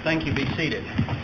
Thank you. Be seated.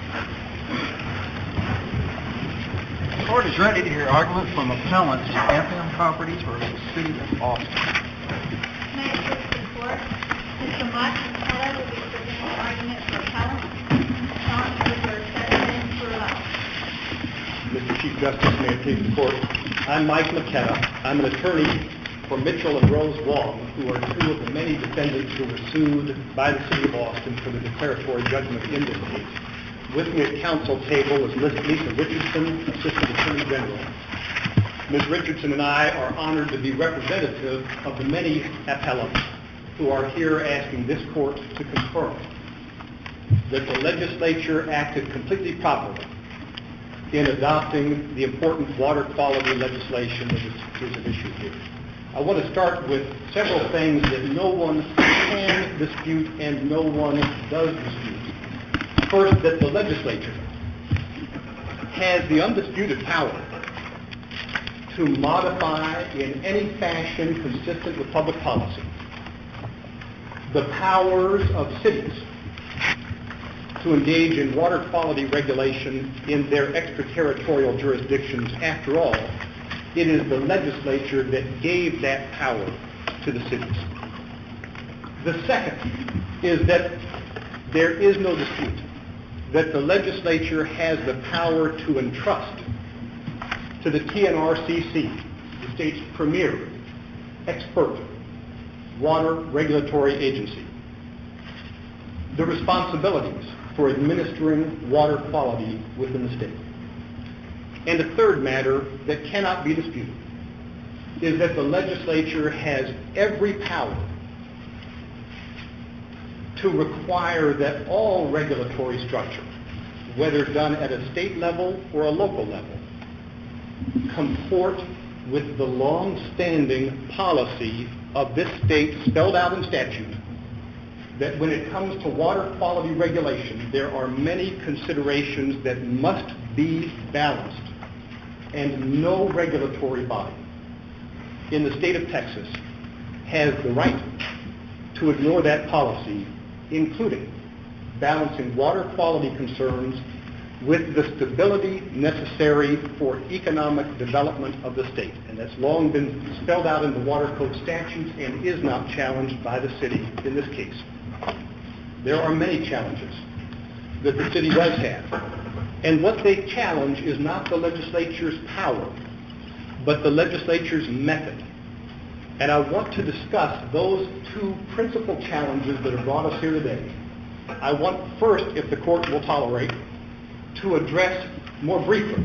The court is ready to hear argument from appellants FM Properties versus City of Austin. May it please the court, Mr. Mike McKellar will be presenting argument for appellants. Sean, you reserve 7 minutes for rebuttal. Mr. Chief Justice, may it please the court. I'm Mike McKenna. I'm an attorney for Mitchell and Rose Wong, who are two of the many defendants who were sued by the City of Austin for the declaratory judgment in this case. With me at counsel table is Lisa Richardson, Assistant Attorney General. Ms. Richardson and I are honored to be representative of the many appellants who are here asking this court to confirm that the legislature acted completely properly in adopting the important water quality legislation that is at issue here. I want to start with several things that no one can dispute and no one does dispute. First, that the legislature has the undisputed power to modify in any fashion consistent with public policy the powers of cities to engage in water quality regulation in their extraterritorial jurisdictions. After all, it is the legislature that gave that power to the cities. The second is that there is no dispute that the legislature has the power to entrust to the TNRCC, the state's premier expert water regulatory agency, the responsibilities for administering water quality within the state. And a third matter that cannot be disputed is that the legislature has every power to require that all regulatory structure, whether done at a state level or a local level, comport with the long-standing policy of this state spelled out in statute that when it comes to water quality regulation, there are many considerations that must be balanced, and no regulatory body in the state of Texas has the right to ignore that policy, including balancing water quality concerns with the stability necessary for economic development of the state. And that's long been spelled out in the water code statutes and is not challenged by the city in this case. There are many challenges that the city does have. And what they challenge is not the legislature's power, but the legislature's method. And I want to discuss those two principal challenges that have brought us here today. I want first, if the court will tolerate, to address more briefly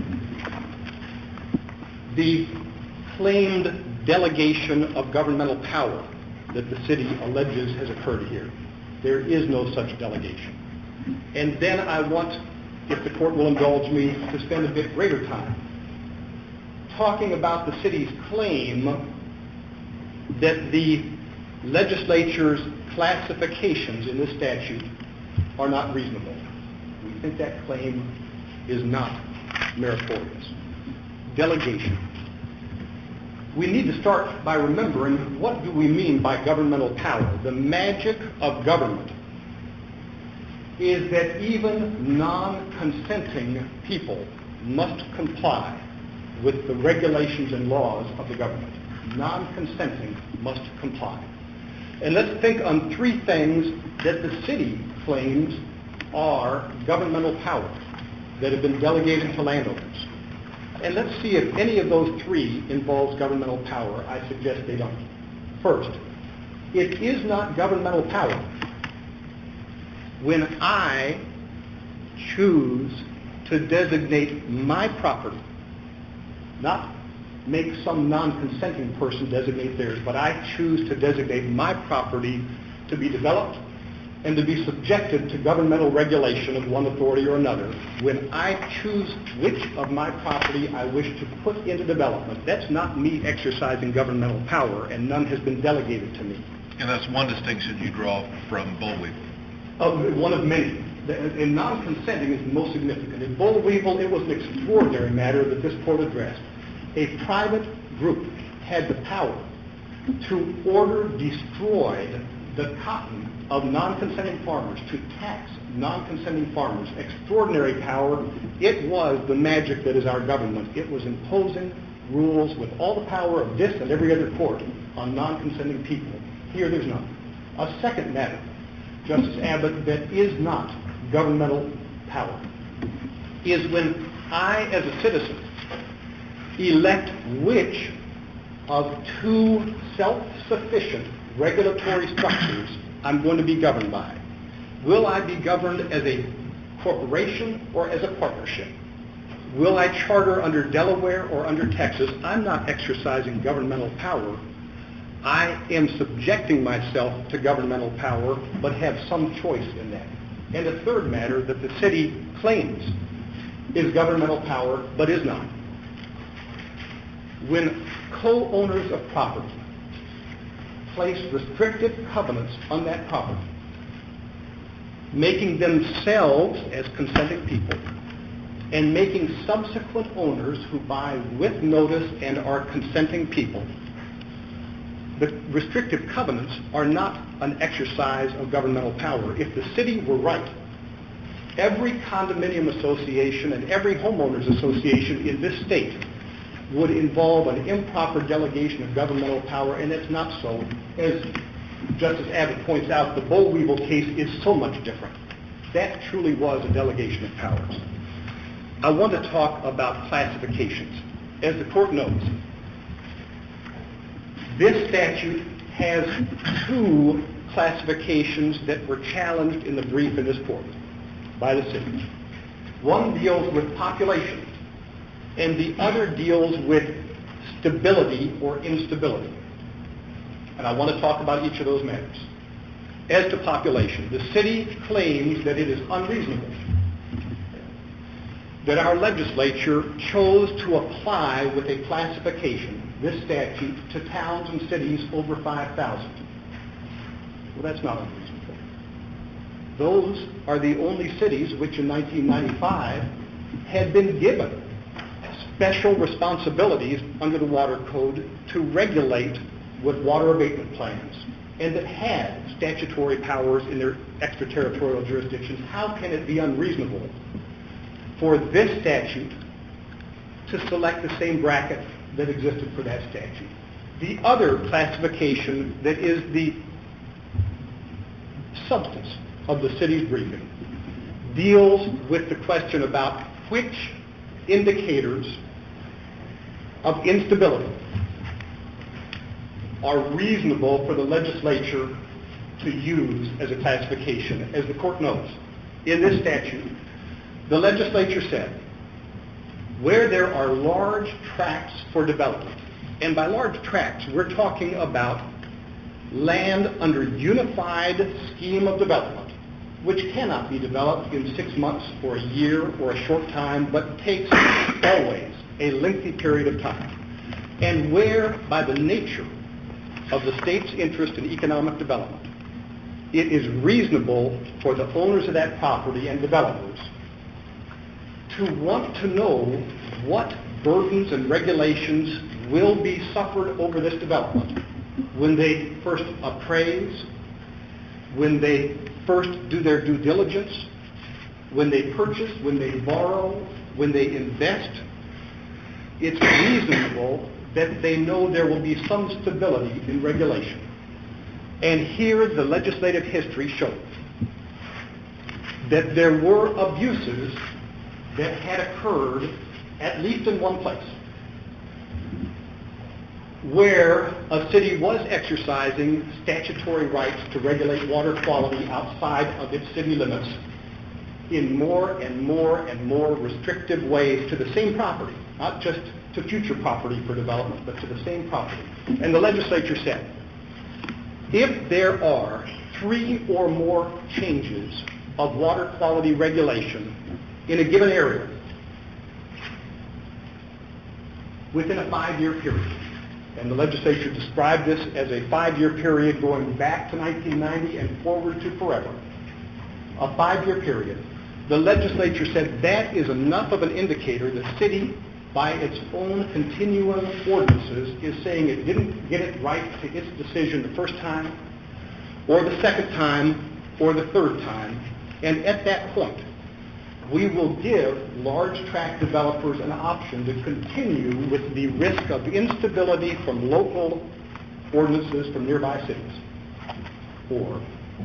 the claimed delegation of governmental power that the city alleges has occurred here. There is no such delegation. And then I want, if the court will indulge me, to spend a bit greater time talking about the city's claim that the legislature's classifications in this statute are not reasonable. We think that claim is not meritorious. Delegation. We need to start by remembering, what do we mean by governmental power? The magic of government is that even non-consenting people must comply with the regulations and laws of the government. Non-consenting must comply. And let's think on three things that the city claims are governmental powers that have been delegated to landowners. And let's see if any of those three involves governmental power. I suggest they don't. First, it is not governmental power when I choose to designate my property, not make some non-consenting person designate theirs, but I choose to designate my property to be developed and to be subjected to governmental regulation of one authority or another. When I choose which of my property I wish to put into development, that's not me exercising governmental power, and none has been delegated to me. And that's one distinction you draw from Bollweevil. One of many. And non-consenting is the most significant. In Bollweevil, it was an extraordinary matter that this court addressed. A private group had the power to order destroyed the cotton of non-consenting farmers, to tax non-consenting farmers, extraordinary power. It was the magic that is our government. It was imposing rules with all the power of this and every other court on non-consenting people. Here there's none. A second matter, Justice Abbott, that is not governmental power is when I, as a citizen, elect which of two self-sufficient regulatory structures I'm going to be governed by. Will I be governed as a corporation or as a partnership? Will I charter under Delaware or under Texas? I'm not exercising governmental power. I am subjecting myself to governmental power, but have some choice in that. And a third matter that the city claims is governmental power, but is not. When co-owners of property place restrictive covenants on that property, making themselves as consenting people, and making subsequent owners who buy with notice and are consenting people, the restrictive covenants are not an exercise of governmental power. If the city were right, every condominium association and every homeowners association in this state would involve an improper delegation of governmental power, and it's not so. As Justice Abbott points out, the Boll Weevil case is so much different. That truly was a delegation of powers. I want to talk about classifications. As the court knows, this statute has two classifications that were challenged in the brief in this court by the city. One deals with population, and the other deals with stability or instability. And I want to talk about each of those matters. As to population, the city claims that it is unreasonable that our legislature chose to apply with a classification, this statute, to towns and cities over 5,000. Well, that's not unreasonable. Those are the only cities which in 1995 had been given special responsibilities under the Water Code to regulate with water abatement plans, and that had statutory powers in their extraterritorial jurisdictions. How can it be unreasonable for this statute to select the same bracket that existed for that statute? The other classification that is the substance of the city's briefing deals with the question about which indicators of instability are reasonable for the legislature to use as a classification. As the court knows, in this statute, the legislature said, where there are large tracts for development, and by large tracts, we're talking about land under unified scheme of development, which cannot be developed in 6 months or a year or a short time, but takes always a lengthy period of time. And where, by the nature of the state's interest in economic development, it is reasonable for the owners of that property and developers to want to know what burdens and regulations will be suffered over this development when they first appraise, when they first do their due diligence, when they purchase, when they borrow, when they invest. It's reasonable that they know there will be some stability in regulation. And here the legislative history shows that there were abuses that had occurred at least in one place, where a city was exercising statutory rights to regulate water quality outside of its city limits in more and more and more restrictive ways to the same property, not just to future property for development, but to the same property. And the legislature said, if there are 3 or more changes of water quality regulation in a given area within a 5-year period, and the legislature described this as a 5-year period going back to 1990 and forward to forever, a 5-year period, the legislature said that is enough of an indicator the city, by its own continuing ordinances, is saying it didn't get it right to its decision the first time, or the second time, or the third time, and at that point, we will give large tract developers an option to continue with the risk of instability from local ordinances from nearby cities, or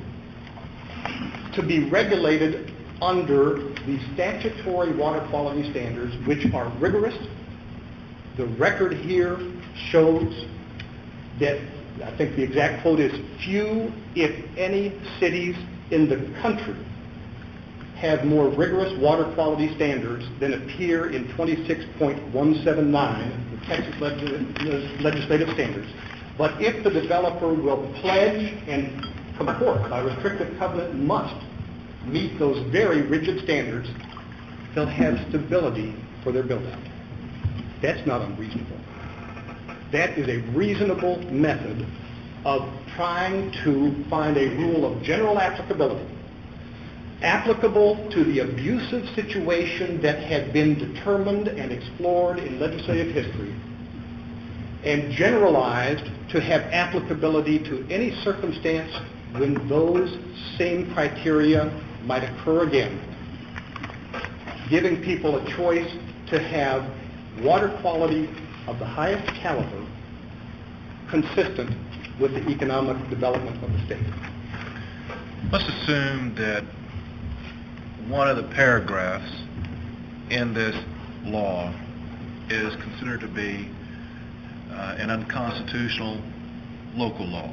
to be regulated under the statutory water quality standards, which are rigorous. The record here shows that, I think the exact quote is, few, if any, cities in the country have more rigorous water quality standards than appear in 26.179, the Texas legislative standards. But if the developer will pledge and comport by restrictive covenant must meet those very rigid standards, they'll have stability for their build-out. That's not unreasonable. That is a reasonable method of trying to find a rule of general applicability, applicable to the abusive situation that had been determined and explored in legislative history, and generalized to have applicability to any circumstance when those same criteria might occur again, giving people a choice to have water quality of the highest caliber consistent with the economic development of the state. Let's assume that one of the paragraphs in this law is considered to be an unconstitutional local law.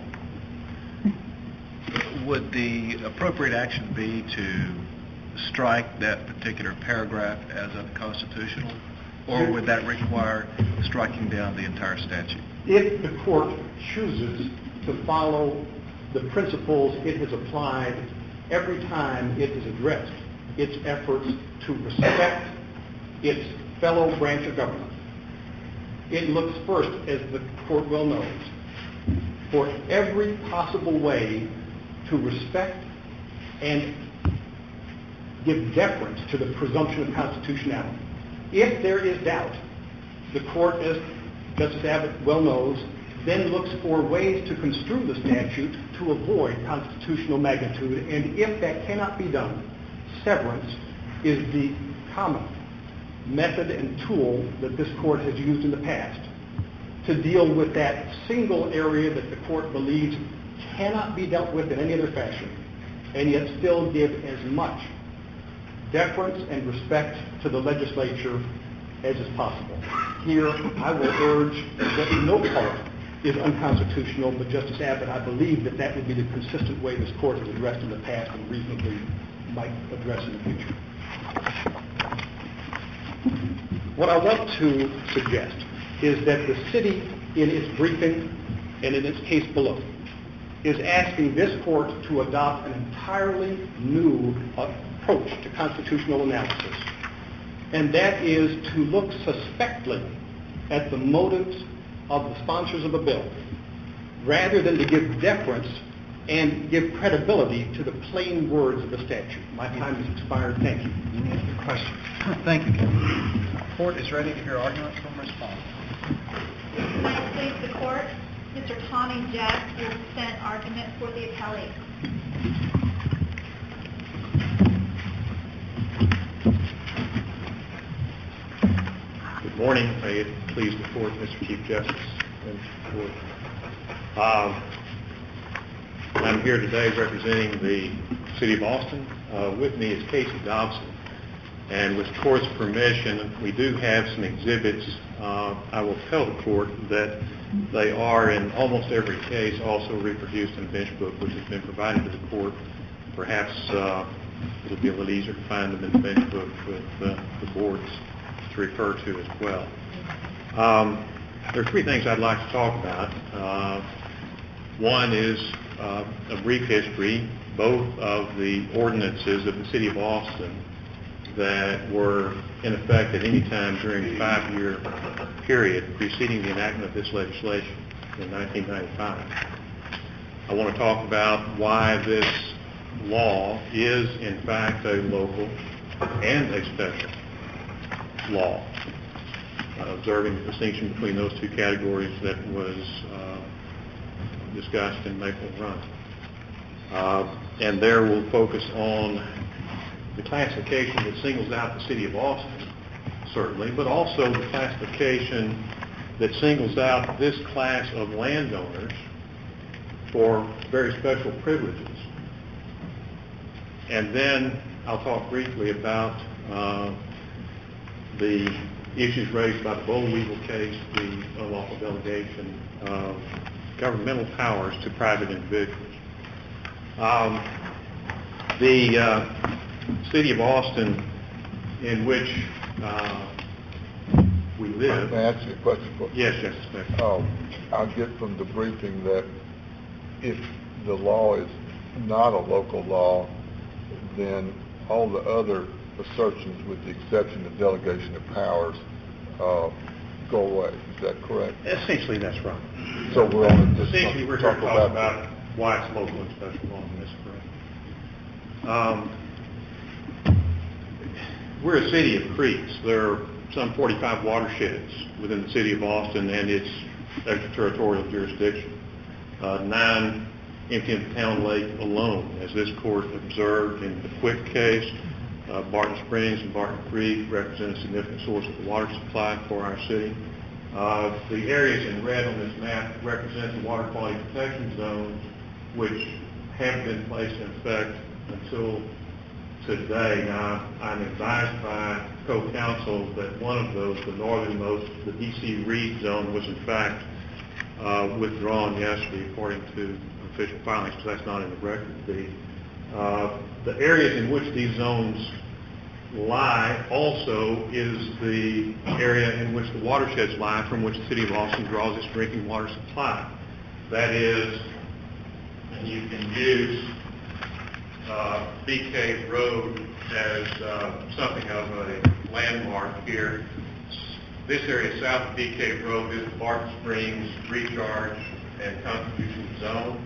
Would the appropriate action be to strike that particular paragraph as unconstitutional, or would that require striking down the entire statute? If the court chooses to follow the principles it has applied every time it has addressed its efforts to respect its fellow branch of government, it looks first, as the court well knows, for every possible way to respect and give deference to the presumption of constitutionality. If there is doubt, the court, as Justice Abbott well knows, then looks for ways to construe the statute to avoid constitutional magnitude, and if that cannot be done, severance is the common method and tool that this court has used in the past to deal with that single area that the court believes cannot be dealt with in any other fashion, and yet still give as much deference and respect to the legislature as is possible. Here, I will urge that no part is unconstitutional, but Justice Abbott, I believe that that would be the consistent way this court has addressed in the past and reasonably might address in the future. What I want to suggest is that the city, in its briefing and in its case below, is asking this court to adopt an entirely new approach to constitutional analysis, and that is to look suspectly at the motives of the sponsors of a bill, rather than to give deference and give credibility to the plain words of the statute. My time has expired. Thank you. Any questions? Thank you, Kevin. The court is ready to hear arguments from respondents. May it please the court, Mr. Tommy Jack will present argument for the appellee. Good morning. May it please the court, Mr. Chief Justice and the court. I'm here today representing the City of Austin. With me is Casey Dobson. And with the court's permission, we do have some exhibits. I will tell the court that they are in almost every case also reproduced in a bench book, which has been provided to the court. Perhaps it'll be a little easier to find them in the bench book with the boards to refer to as well. There are three things I'd like to talk about. One is a brief history, both of the ordinances of the City of Austin that were in effect at any time during the 5-year period preceding the enactment of this legislation in 1995. I want to talk about why this law is in fact a local and a special law, observing the distinction between those two categories that was discussed in Maple Run. And there we'll focus on the classification that singles out the city of Austin, certainly, but also the classification that singles out this class of landowners for very special privileges. And then I'll talk briefly about the issues raised by the Boll Weevil case, the unlawful delegation of governmental powers to private individuals. The city of Austin, in which we live. May I ask you a question? Yes, yes. I get from the briefing that if the law is not a local law, then all the other assertions, with the exception of delegation of powers, go away. Is that correct? Essentially, that's right. So we're only just essentially we're talk talking about why it's local and special law. That's correct. We're a city of creeks. There are some 45 watersheds within the city of Austin and its extraterritorial jurisdiction. 9 empty in the town lake alone, as this court observed in the Quick case. Barton Springs and Barton Creek represent a significant source of the water supply for our city. The areas in red on this map represent the water quality protection zones, which have been placed in effect until today. Now, I'm advised by co-counsel that one of those, the northernmost, the DC Reed zone, was in fact withdrawn yesterday, according to official filings, so that's not in the record. The areas in which these zones lie also is the area in which the watersheds lie from which the city of Austin draws its drinking water supply. That is, and you can use Bee Cave Road as something of a landmark here. This area south of Bee Cave Road is the Barton Springs recharge and contribution zone.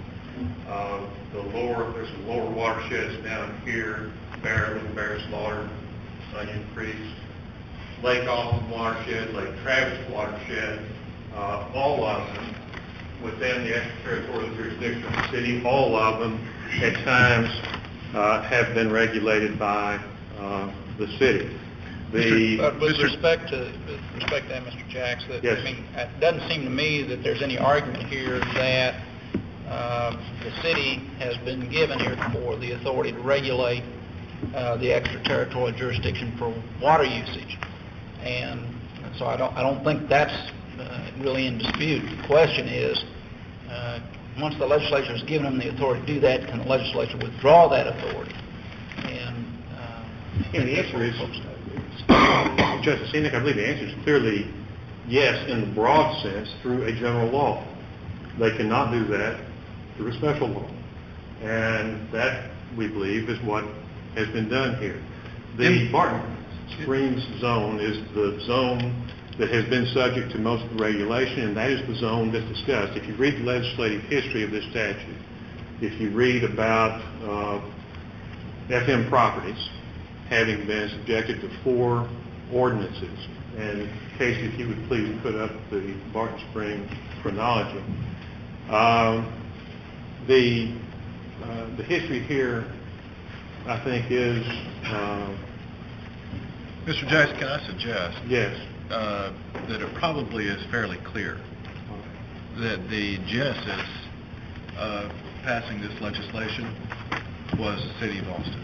There's some lower watersheds down here: Little Bear Slaughter, Onion Creek, Lake Austin watershed, Lake Travis watershed, all of them within the extraterritorial jurisdiction of the city. All of them at times have been regulated by the city. With respect to that, Mr. Jacks, that, yes. I mean, it doesn't seem to me that there's any argument here that the city has been given here for the authority to regulate the extraterritorial jurisdiction for water usage, and so I don't think that's really in dispute. The question is, once the legislature has given them the authority to do that, can the legislature withdraw that authority? And the answer is, Justice Enoch, I believe the answer is clearly yes, in the broad sense, through a general law. They cannot do that through a special law, and that, we believe, is what has been done here. The Barton Springs zone is the zone that has been subject to most of the regulation, and that is the zone that's discussed. If you read the legislative history of this statute, if you read about FM properties having been subjected to 4 ordinances, and Casey, if you would please put up the Barton Springs chronology. The history here, I think, is... Mr. Jacks, can I suggest Yes. That it probably is fairly clear that the genesis of passing this legislation was the city of Austin.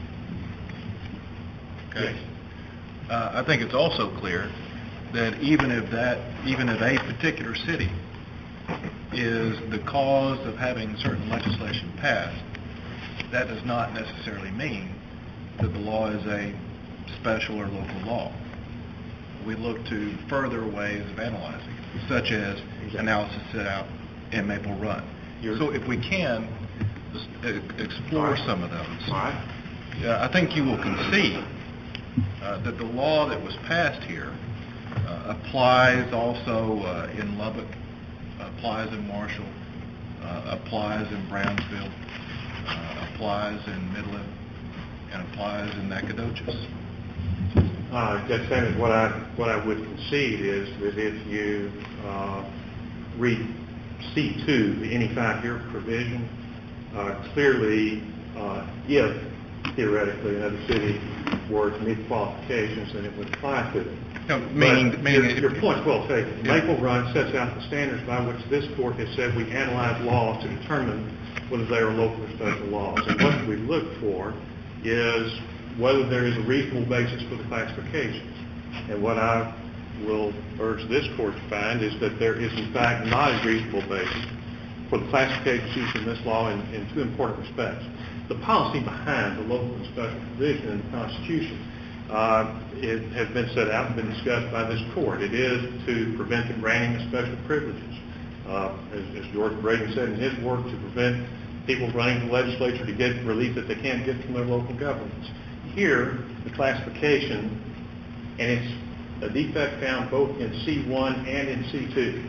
Okay? Yes. I think it's also clear that even if a particular city is the cause of having certain legislation passed, that does not necessarily mean that the law is a special or local law. We look to further ways of analyzing, such as analysis set out in Maple Run. So if we can explore some of those, I think you will concede that the law that was passed here applies also in Lubbock, applies in Marshall, applies in Brownsville, applies in Midland, and applies in Nacogdoches. Judge Sanders, what I would concede is that if you read C2, the any 5-year provision, Clearly, if theoretically another city were to meet the qualifications, then it would apply to them. No, But your point's well taken. Yeah. Maple Run sets out the standards by which this court has said we analyze laws to determine whether they are local or special laws. And what we look for is whether there is a reasonable basis for the classifications. And what I will urge this court to find is that there is in fact not a reasonable basis for the classifications used in this law in two important respects. The policy behind the local and special provision in the Constitution it has been set out and been discussed by this court. It is to prevent the granting of special privileges. As George Brady said in his work, to prevent people running to the legislature to get relief that they can't get from their local governments. Here, the classification, and it's a defect found both in C1 and in C2,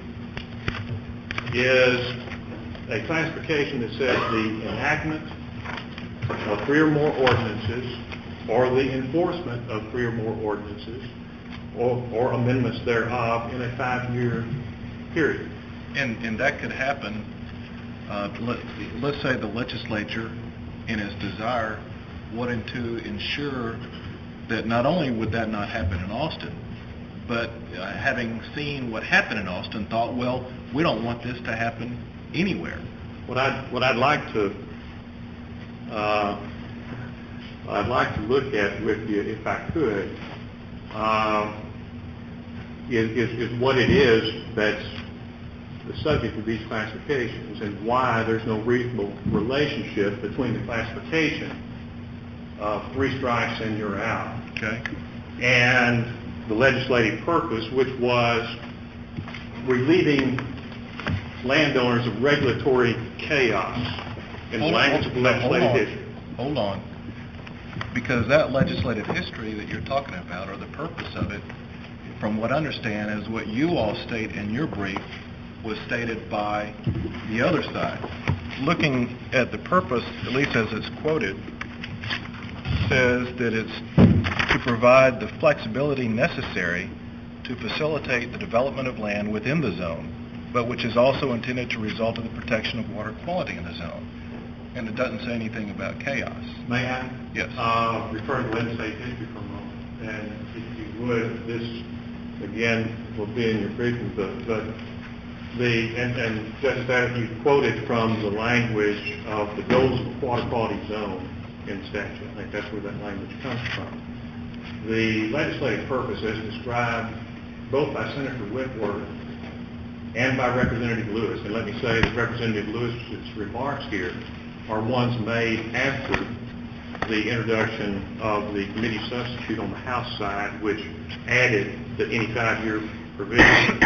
is a classification that says the enactment of 3 or more ordinances or the enforcement of 3 or more ordinances or amendments thereof in a 5-year period. And that could happen, let's say the legislature, in its desire, wanted to ensure that not only would that not happen in Austin, but having seen what happened in Austin, thought, well, we don't want this to happen anywhere. What I'd like to look at with you, if I could, is what it is that's the subject of these classifications and why there's no reasonable relationship between the classification of 3 strikes and you're out. Okay. And the legislative purpose, which was relieving landowners of regulatory chaos in the language of the legislative history. Hold on. Because that legislative history that you're talking about, or the purpose of it, from what I understand, is what you all state in your brief was stated by the other side. Looking at the purpose, at least as it's quoted, says that it's to provide the flexibility necessary to facilitate the development of land within the zone, but which is also intended to result in the protection of water quality in the zone. And it doesn't say anything about chaos. May I? Yes. Refer to legislative history for a moment. And if you would, this, again, will be in your briefing book, but and Justice Adams, you quoted from the language of the goals of the water quality zone in statute. I think that's where that language comes from. The legislative purpose, as described both by Senator Whitworth and by Representative Lewis, and let me say that Representative Lewis's remarks here are ones made after the introduction of the committee substitute on the House side, which added the any 5-year provision,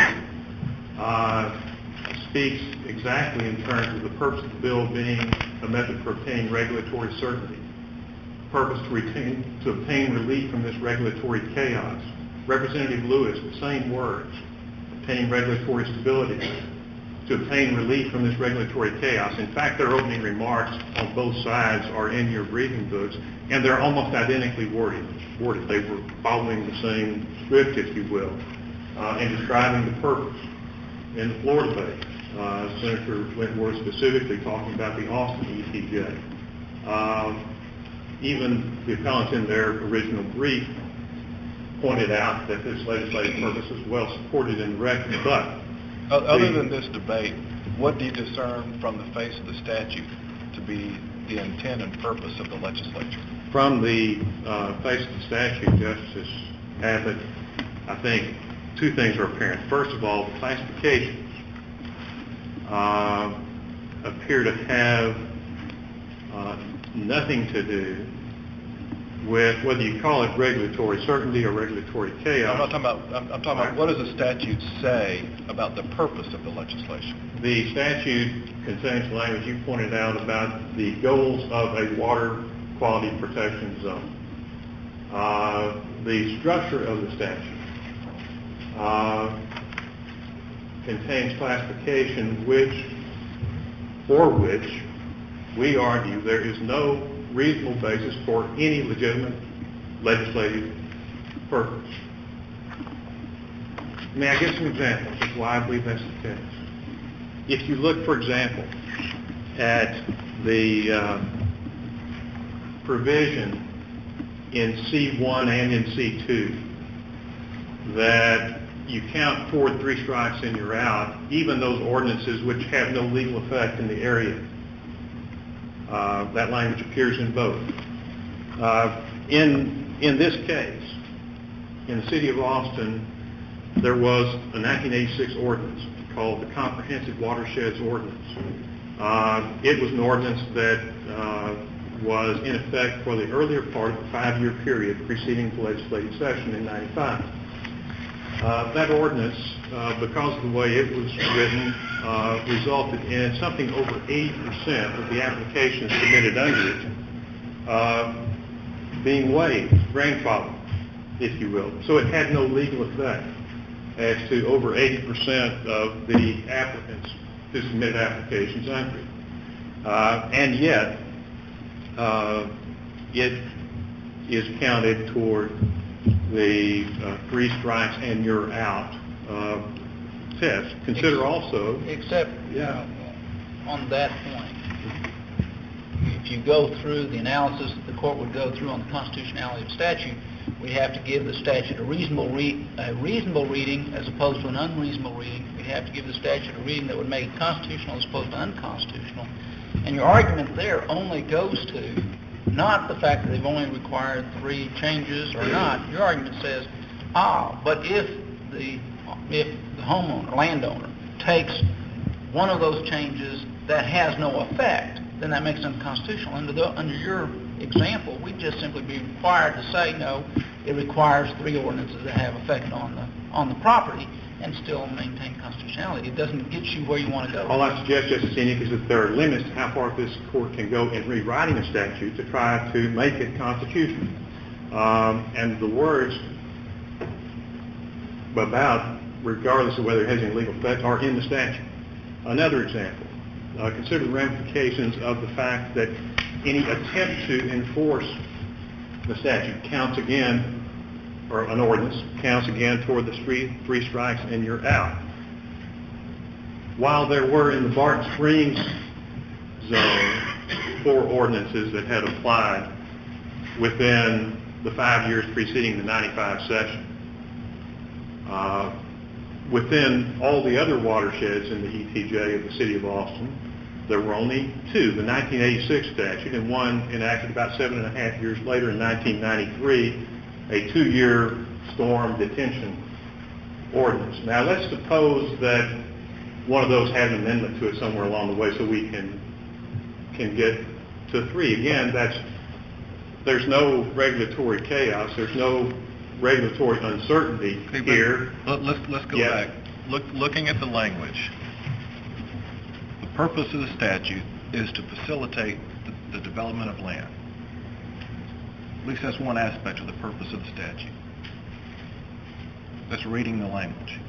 speaks exactly in terms of the purpose of the bill being a method for obtaining regulatory certainty, purpose to obtain relief from this regulatory chaos. Representative Lewis, the same words, obtaining regulatory stability, to obtain relief from this regulatory chaos. In fact, their opening remarks on both sides are in your briefing books, and they're almost identically worded. They were following the same script, if you will, in describing the purpose. In the floor debate, Senator Whitworth specifically talking about the Austin ETJ. Even the appellants in their original brief pointed out that this legislative purpose is well supported in the record, but other than this debate, what do you discern from the face of the statute to be the intent and purpose of the legislature? From the face of the statute, Justice Abbott, I think 2 things are apparent. First of all, the classifications appear to have nothing to do with whether you call it regulatory certainty or regulatory chaos. I'm talking about what does the statute say about the purpose of the legislation? The statute contains language you pointed out about the goals of a water quality protection zone. The structure of the statute contains classification for which we argue there is no reasonable basis for any legitimate legislative purpose. May I give some examples of why I believe that's the case? If you look, for example, at the provision in C1 and in C2 that you count toward 3 strikes and you're out, even those ordinances which have no legal effect in the area. That language appears in both. In this case, in the city of Austin, there was a 1986 ordinance called the Comprehensive Watersheds Ordinance. It was an ordinance that was in effect for the earlier part of the 5-year period preceding the legislative session in 95. That ordinance, because of the way it was written, resulted in something over 80% of the applications submitted under it being waived, grandfathered, if you will. So it had no legal effect as to over 80% of the applicants who submitted applications under it. And yet, it is counted toward the 3 strikes and you're out test. Consider also... Except, on that point, if you go through the analysis that the court would go through on the constitutionality of statute, we have to give the statute a reasonable reading as opposed to an unreasonable reading. We have to give the statute a reading that would make it constitutional as opposed to unconstitutional. And your argument there only goes to not the fact that they've only required 3 changes or not. Your argument says, but if the homeowner, landowner, takes one of those changes that has no effect, then that makes it unconstitutional. Under your example, we'd just simply be required to say, no, it requires 3 ordinances that have effect on the property and still maintain constitutionality. It doesn't get you where you want to go. All I suggest, Justice Enoch, is that there are limits to how far this court can go in rewriting a statute to try to make it constitutional. And the words about, regardless of whether it has any legal effect, are in the statute. Another example, consider the ramifications of the fact that any attempt to enforce the statute counts again, or an ordinance counts again toward the 3 strikes and you're out. While there were in the Barton Springs zone 4 ordinances that had applied within the 5 years preceding the 95 session, within all the other watersheds in the ETJ of the city of Austin, there were only 2, the 1986 statute and one enacted about 7.5 years later in 1993, a 2-year storm detention ordinance. Now let's suppose that one of those had an amendment to it somewhere along the way so we can get to 3. Again, there's no regulatory chaos, there's no regulatory uncertainty here. Let's go back. Looking at the language, the purpose of the statute is to facilitate the development of land. At least that's one aspect of the purpose of the statute. That's reading the language.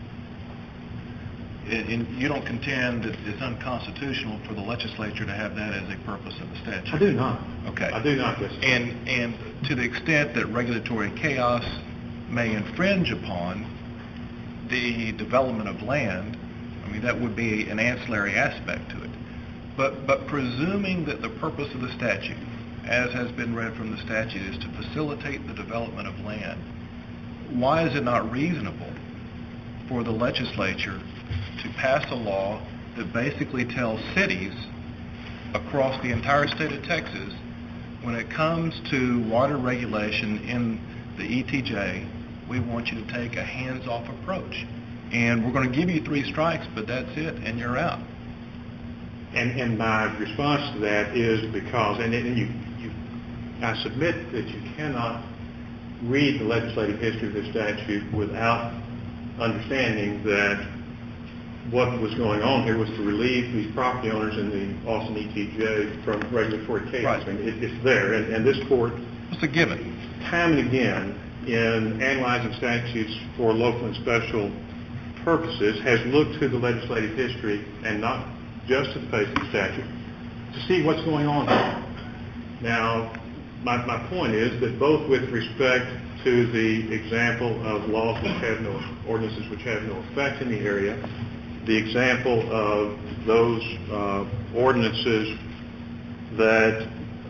And you don't contend that it's unconstitutional for the legislature to have that as a purpose of the statute? I do not. Okay. I do not, yes. And to the extent that regulatory chaos may infringe upon the development of land, I mean, that would be an ancillary aspect to it. But presuming that the purpose of the statute, as has been read from the statute, is to facilitate the development of land, why is it not reasonable for the legislature to pass a law that basically tells cities across the entire state of Texas, when it comes to water regulation in the ETJ, we want you to take a hands-off approach. And we're going to give you 3 strikes, but that's it, and you're out. And my response to that is because, I submit that you cannot read the legislative history of this statute without understanding that what was going on here was to relieve these property owners in the Austin ETJ from regulatory chaos. Right. I mean, it's there, and this court, It's a given. time and again, in analyzing statutes for local and special purposes, has looked to the legislative history and not just to the face of the statute to see what's going on there. Now, my point is that both with respect to the example of laws which have no ordinances which have no effect in the area, the example of those ordinances that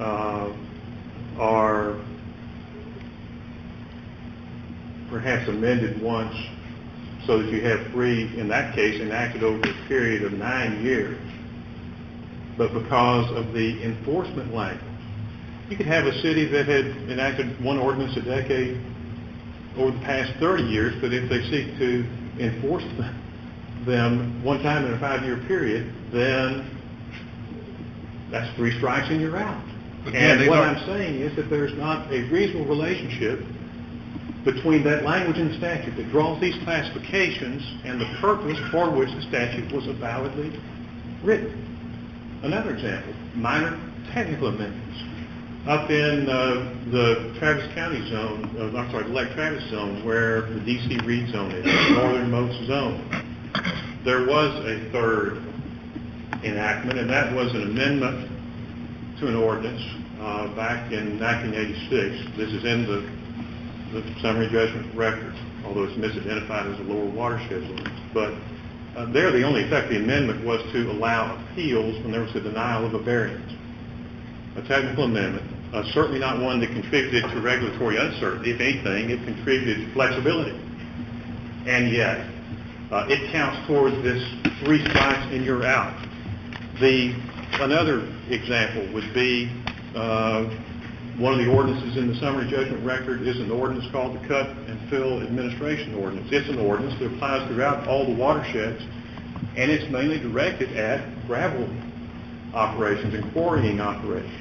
are perhaps amended once so that you have 3, in that case, enacted over a period of 9 years, but because of the enforcement language. You could have a city that had enacted one ordinance a decade over the past 30 years, but if they seek to enforce them one time in a 5-year period, then that's 3 strikes and you're out. Again, And what I'm saying is that there's not a reasonable relationship between that language in the statute that draws these classifications and the purpose for which the statute was validly written. Another example, minor technical amendments. Up in the Travis County zone, the Lake Travis zone, where the D.C. Reed zone is, the northernmost zone, there was a 3rd enactment, and that was an amendment to an ordinance back in 1986. This is in the summary judgment record, although it's misidentified as a lower watershed ordinance. But there, the only effect of the amendment was to allow appeals when there was a denial of a variance. A technical amendment, certainly not one that contributed to regulatory uncertainty. If anything, it contributed to flexibility. And yet, it counts towards this 3 strikes and you're out. Another example would be one of the ordinances in the summary judgment record is an ordinance called the Cut and Fill Administration Ordinance. It's an ordinance that applies throughout all the watersheds, and it's mainly directed at gravel operations and quarrying operations.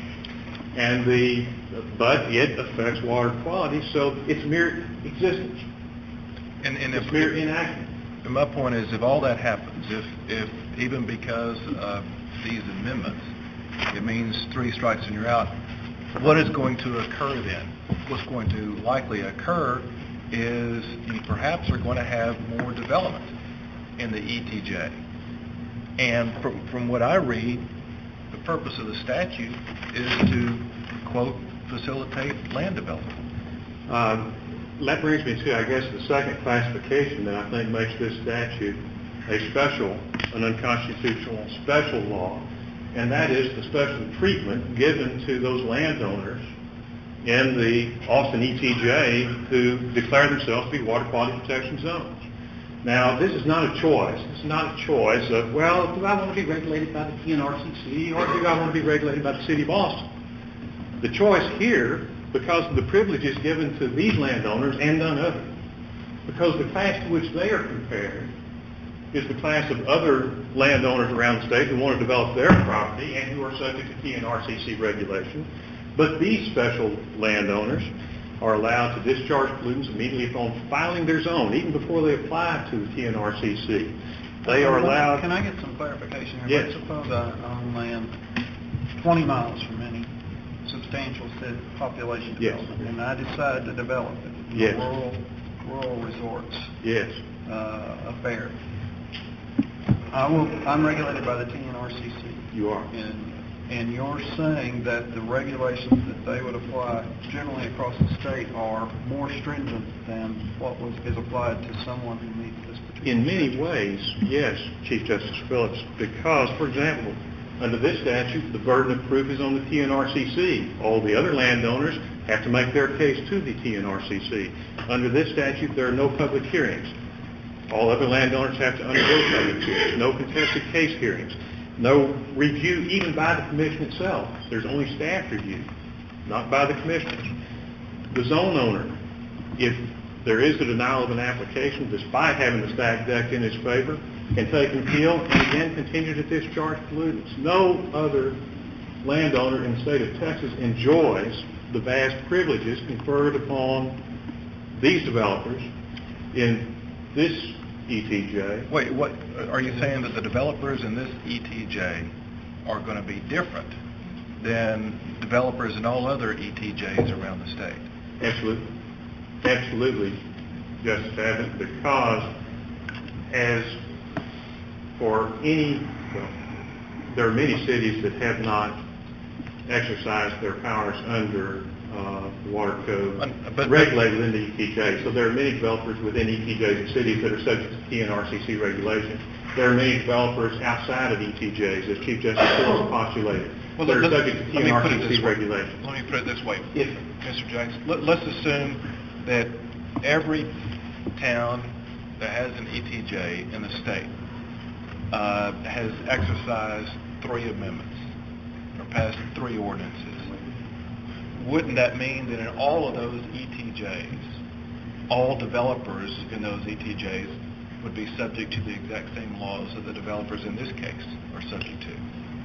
But it affects water quality, so it's mere existence. It's mere enactment. And my point is, if all that happens, if even because of these amendments, it means 3 strikes and you're out, what is going to occur then? What's going to likely occur is you perhaps are going to have more development in the ETJ. And from what I read, the purpose of the statute is to, quote, facilitate land development. That brings me to, I guess, the second classification that I think makes this statute an unconstitutional special law, and that is the special treatment given to those landowners in the Austin ETJ who declare themselves to be water quality protection zones. Now, this is not a choice. This is not a choice of, well, do I want to be regulated by the TNRCC or do I want to be regulated by the City of Austin? The choice here, because of the privileges given to these landowners and none other, because the class to which they are compared is the class of other landowners around the state who want to develop their property and who are subject to TNRCC regulation. But these special landowners are allowed to discharge pollutants immediately upon filing their zone, even before they apply to the TNRCC. They are allowed... Can I get some clarification here? Yes. Let's suppose I own land 20 miles from any substantial population Yes. development, and I decide to develop it. Yes. Rural resorts Yes. affair. I'm regulated by the TNRCC. You are. And you're saying that the regulations that they would apply generally across the state are more stringent than what is applied to someone who meets this particular In many statute? ways, yes, Chief Justice Phillips, because, for example, under this statute, the burden of proof is on the TNRCC. All the other landowners have to make their case to the TNRCC. Under this statute, there are no public hearings. All other landowners have to undergo public hearings, no contested case hearings, no review even by the commission itself. There's only staff review, not by the commissioners. The zone owner, if there is a denial of an application, despite having the stacked deck in his favor, can take an appeal and again continue to discharge pollutants. No other landowner in the state of Texas enjoys the vast privileges conferred upon these developers in this ETJ. Wait, what are you saying, that the developers in this ETJ are going to be different than developers in all other ETJs around the state? Absolutely. Absolutely, Justice Abbott, because as for there are many cities that have not exercised their powers under the water code regulated in the ETJ. So there are many developers within ETJs and cities that are subject to TNRCC regulation. There are many developers outside of ETJs, as Chief Justice Phillips postulated, that are subject to TNRCC regulations. Let me put it this way, Yes, Mr. Jackson. Let's assume that every town that has an ETJ in the state has exercised 3 amendments or passed 3 ordinances. Wouldn't that mean that in all of those ETJs, all developers in those ETJs would be subject to the exact same laws that the developers in this case are subject to?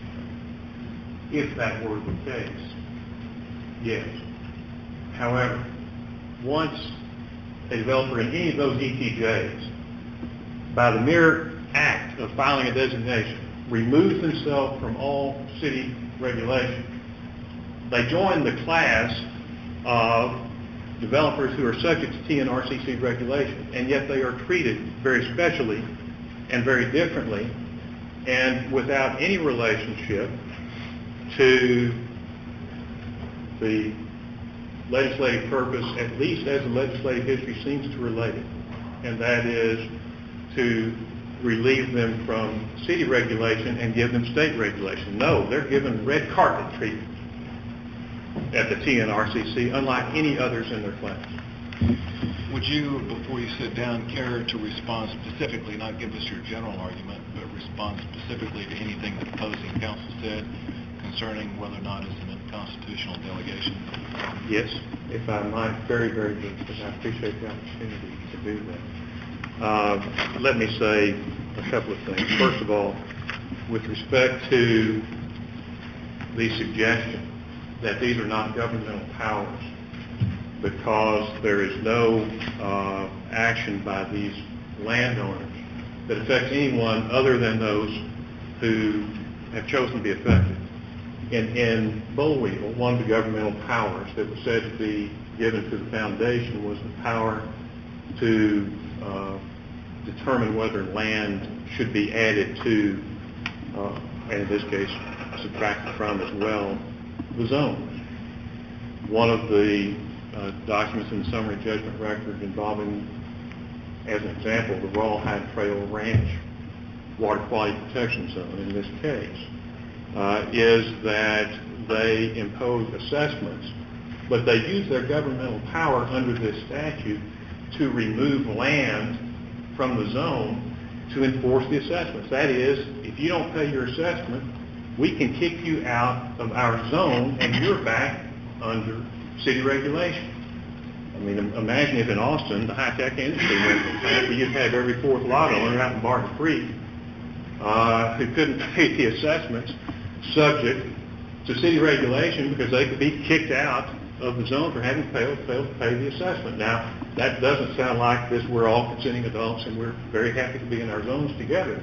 if that were the case, yes. However, once a developer in any of those ETJs, by the mere act of filing a designation, removes themselves from all city regulation, they join the class of developers who are subject to TNRCC regulation, and yet they are treated very specially and very differently and without any relationship to the legislative purpose, at least as the legislative history seems to relate it, and that is to relieve them from city regulation and give them state regulation. No, they're given red carpet treatment at the TNRCC, unlike any others in their class. Would you, before you sit down, care to respond specifically, not give us your general argument, but respond specifically to anything the opposing counsel said concerning whether or not it's an unconstitutional delegation? Yes, if I might, very, very briefly. I appreciate the opportunity to do that. Let me say a couple of things. First of all, with respect to the suggestion that these are not governmental powers because there is no action by these landowners that affects anyone other than those who have chosen to be affected. In Bullweevil, one of the governmental powers that was said to be given to the foundation was the power to determine whether land should be added to, and in this case, subtracted from as well, the zones. One of the documents in the summary judgment record involving, as an example, the Rawhide Trail Ranch Water Quality Protection Zone in this case, is that they impose assessments, but they use their governmental power under this statute to remove land from the zone to enforce the assessments. That is, if you don't pay your assessment, we can kick you out of our zone and you're back under city regulation. I mean, imagine if in Austin, the high-tech industry plant, you'd have every 4th lot owner out in Barton Creek who couldn't pay the assessments subject to city regulation because they could be kicked out of the zone for having failed to pay the assessment. Now, that doesn't sound like this. We're all consenting adults and we're very happy to be in our zones together.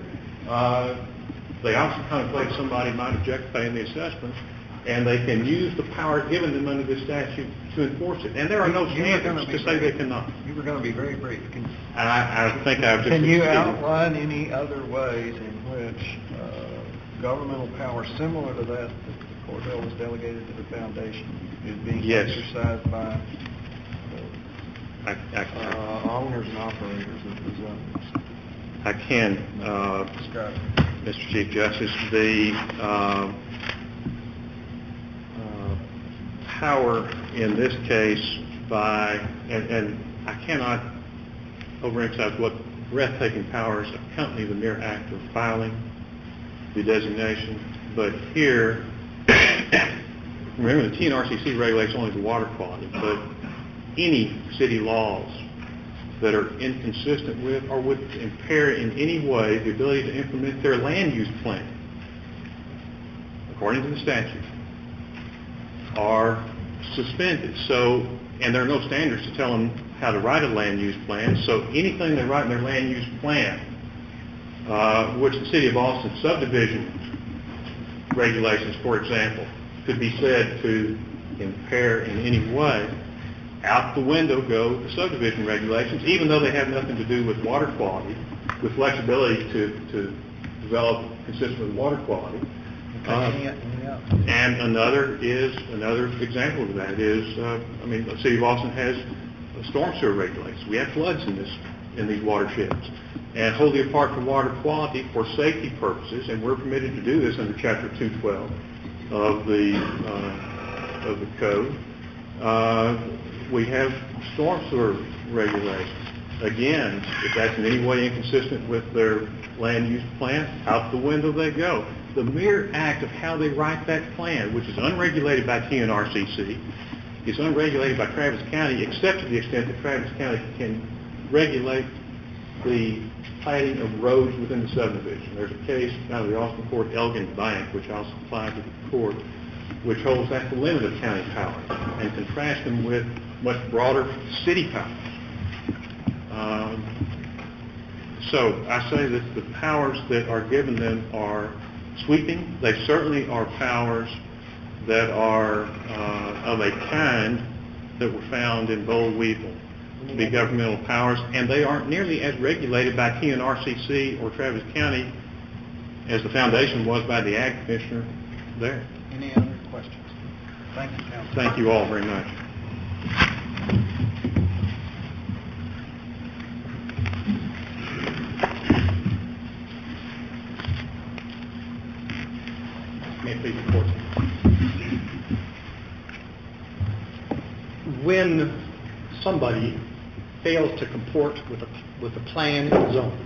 They also contemplate somebody might object to paying the assessment, and they can use the power given them under this statute to enforce it. And there are no standards to say they cannot. You were going to be very brief. I think I've just Can you exceeded. outline any other ways in which governmental power similar to that Cordell was delegated to the foundation is being exercised by owners and operators of the zones? I can, Describe it. Mr. Chief Justice, the power in this case by, and I cannot overemphasize what breathtaking powers accompany the mere act of filing the designation, but here, remember the TNRCC regulates only the water quality, but any city laws that are inconsistent with or would impair in any way the ability to implement their land use plan, according to the statute, are suspended. So, and there are no standards to tell them how to write a land use plan, so anything they write in their land use plan, which the City of Austin subdivision regulations, for example, could be said to impair in any way, out the window go the subdivision regulations, even though they have nothing to do with water quality, with flexibility to develop consistent with water quality. And another example of that is, the City of Austin has storm sewer regulations. We have floods in these watersheds. And wholly apart from water quality, for safety purposes, and we're permitted to do this under Chapter 212, of the code. We have storm sewer regulations. Again, if that's in any way inconsistent with their land use plan, out the window they go. The mere act of how they write that plan, which is unregulated by TNRCC, is unregulated by Travis County, except to the extent that Travis County can regulate the planting of roads within the subdivision. There's a case out of the Austin Court, Elgin Bank, which I'll supply to the court, which holds that's the limit of county powers, and contrast them with much broader city powers. So I say that the powers that are given them are sweeping. They certainly are powers that are of a kind that were found in Boll Weevil to be governmental powers, and they aren't nearly as regulated by TNRCC or Travis County as the foundation was by the Ag Commissioner there. Any other questions? Thank you, Councilman. Thank you all very much. May it please the court. When somebody fails to comport with a plan in the zone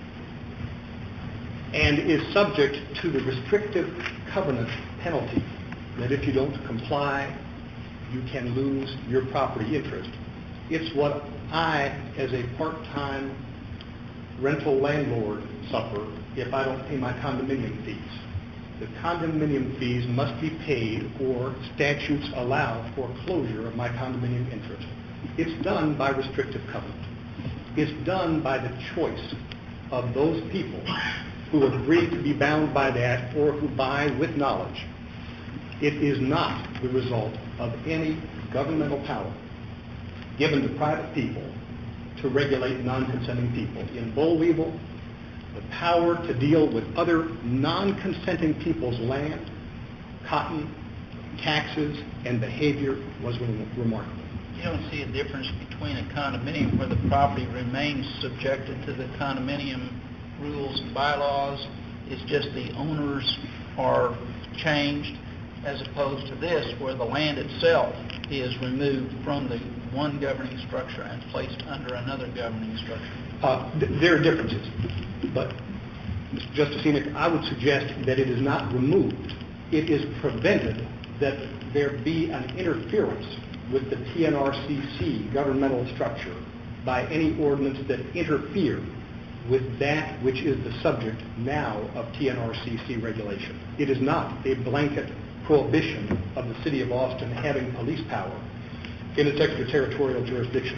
and is subject to the restrictive covenant penalty that if you don't comply, you can lose your property interest, it's what I, as a part-time rental landlord, suffer if I don't pay my condominium fees. The condominium fees must be paid or statutes allow foreclosure of my condominium interest. It's done by restrictive covenant. It's done by the choice of those people who agree to be bound by that or who buy with knowledge. It is not the result of any governmental power given to private people to regulate non-consenting people. In Boll Weevil, the power to deal with other non-consenting people's land, cotton, taxes, and behavior was remarkable. You don't see a difference between a condominium where the property remains subjected to the condominium rules and bylaws. It's just the owners are changed, as opposed to this where the land itself is removed from the one governing structure and placed under another governing structure. There are differences, but Mr. Justice Enoch, I would suggest that it is not removed. It is prevented that there be an interference with the TNRCC governmental structure by any ordinance that interfere with that which is the subject now of TNRCC regulation. It is not a blanket prohibition of the City of Austin having police power in its extraterritorial jurisdiction.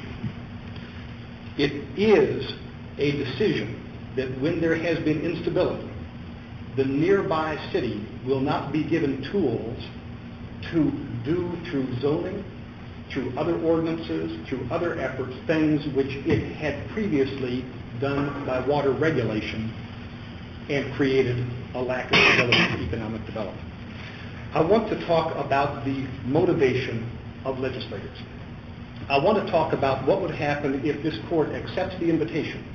It is a decision that when there has been instability, the nearby city will not be given tools to do through zoning, through other ordinances, through other efforts, things which it had previously done by water regulation and created a lack of ability for economic development. I want to talk about the motivation of legislators. I want to talk about what would happen if this court accepts the invitation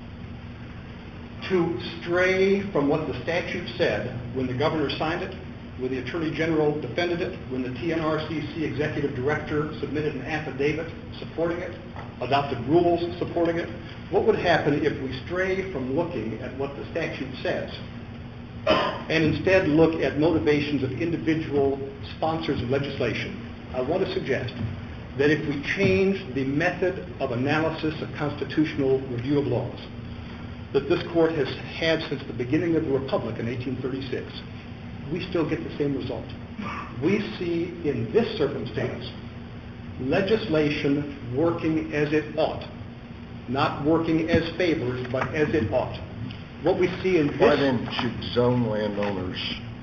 to stray from what the statute said when the governor signed it, when the Attorney General defended it, when the TNRCC Executive Director submitted an affidavit supporting it, adopted rules supporting it. What would happen if we stray from looking at what the statute says and instead look at motivations of individual sponsors of legislation? I want to suggest that if we change the method of analysis of constitutional review of laws that this court has had since the beginning of the Republic in 1836, we still get the same result. We see in this circumstance legislation working as it ought, not working as favors, but as it ought. What we see in this... Why then should zone landowners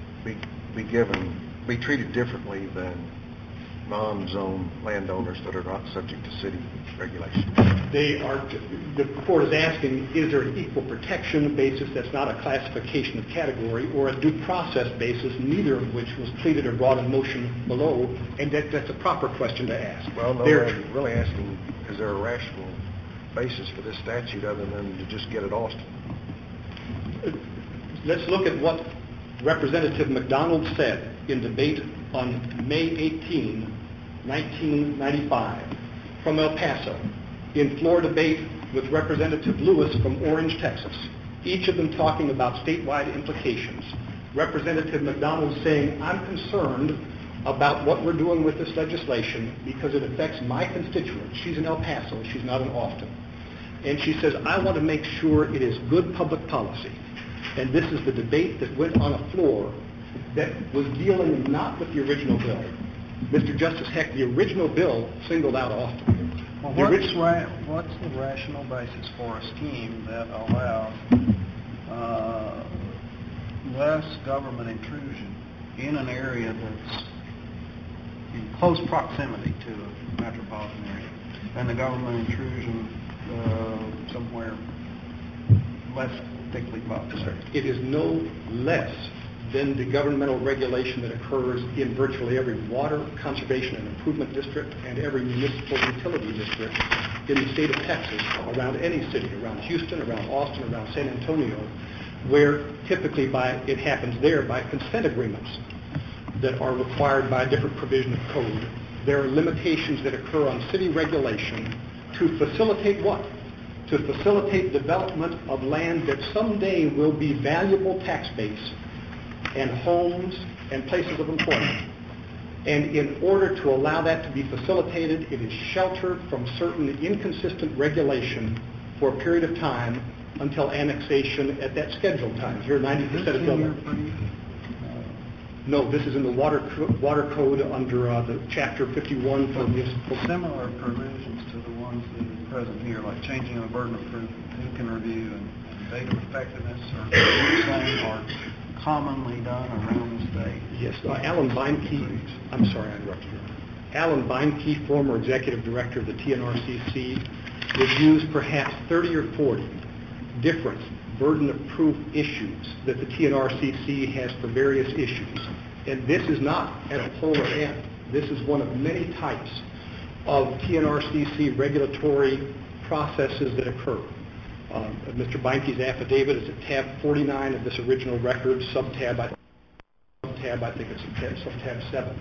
be treated differently than non-zone landowners that are not subject to city regulation? The court is asking, is there an equal protection basis that's not a classification of category, or a due process basis, neither of which was pleaded or brought in motion below, and that's a proper question to ask. Well, no, I'm really asking, is there a rational basis for this statute other than to just get at Austin? Let's look at what Representative McDonald said in debate on May 18, 1995, from El Paso, in floor debate with Representative Lewis from Orange, Texas, each of them talking about statewide implications. Representative McDonald saying, I'm concerned about what we're doing with this legislation because it affects my constituents. She's in El Paso, she's not in Austin. And she says, I want to make sure it is good public policy. And this is the debate that went on a floor that was dealing not with the original bill. Mr. Justice Heck, the original bill singled out Austin. Well, what's the rational basis for a scheme that allows less government intrusion in an area that's in close proximity to a metropolitan area, and the government intrusion somewhere less thickly populated? It is no less than the governmental regulation that occurs in virtually every water conservation and improvement district and every municipal utility district in the state of Texas, around any city, around Houston, around Austin, around San Antonio, where typically it happens there by consent agreements that are required by a different provision of code. There are limitations that occur on city regulation to facilitate what? To facilitate development of land that someday will be valuable tax base and homes and places of employment. And in order to allow that to be facilitated, it is sheltered from certain inconsistent regulation for a period of time until annexation at that scheduled time. Here, 90% of buildings. No, this is in the water code under the Chapter 51 for municipal. Similar provisions to the ones that are present here, like changing the burden of proof, who can review, and date of effectiveness, are commonly done around the state. Yes, Alan Beinke, I'm sorry I interrupted you. Alan Beinke, former executive director of the TNRCC, reviews perhaps 30 or 40 different burden of proof issues that the TNRCC has for various issues. And this is not at a polar end. This is one of many types of TNRCC regulatory processes that occur. Mr. Beinke's affidavit is at tab 49 of this original record, subtab I think it's subtab 7.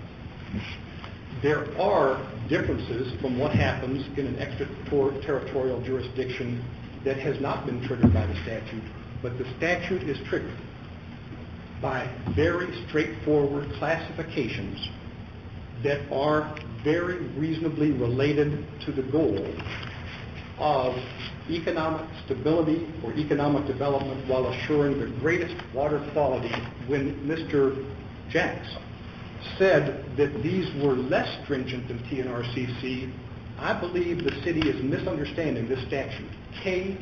There are differences from what happens in an extraterritorial jurisdiction that has not been triggered by the statute, but the statute is triggered by very straightforward classifications that are very reasonably related to the goal of economic stability or economic development while assuring the greatest water quality. When Mr. Jacks said that these were less stringent than TNRCC, I believe the city is misunderstanding this statute. K1,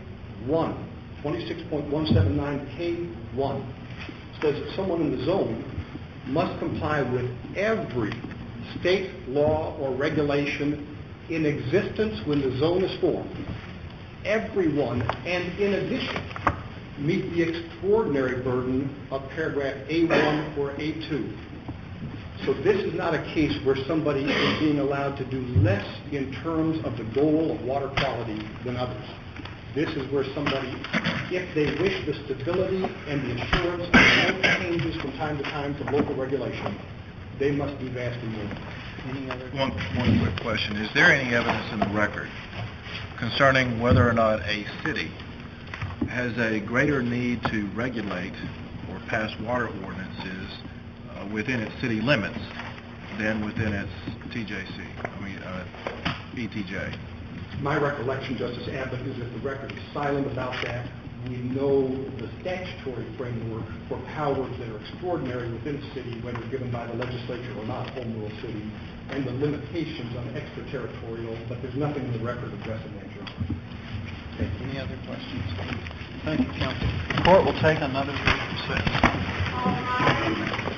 26.179 K1 says that someone in the zone must comply with every state law or regulation in existence when the zone is formed. Everyone, and in addition, meet the extraordinary burden of paragraph A1 or A2. So this is not a case where somebody is being allowed to do less in terms of the goal of water quality than others. This is where somebody, if they wish the stability and the assurance of no changes from time to time from local regulation, they must do vastly more. Any other? One quick question. Is there any evidence in the record concerning whether or not a city has a greater need to regulate or pass water ordinances within its city limits than within its ETJ? My recollection, Justice Abbott, is that the record is silent about that. We know the statutory framework for powers that are extraordinary within a city, whether given by the legislature or not, home rule city, and the limitations on extraterritorial, but there's nothing in the record addressing that, Your Honor. Okay. Any other questions? Thank you, counsel. The court will take another brief recess.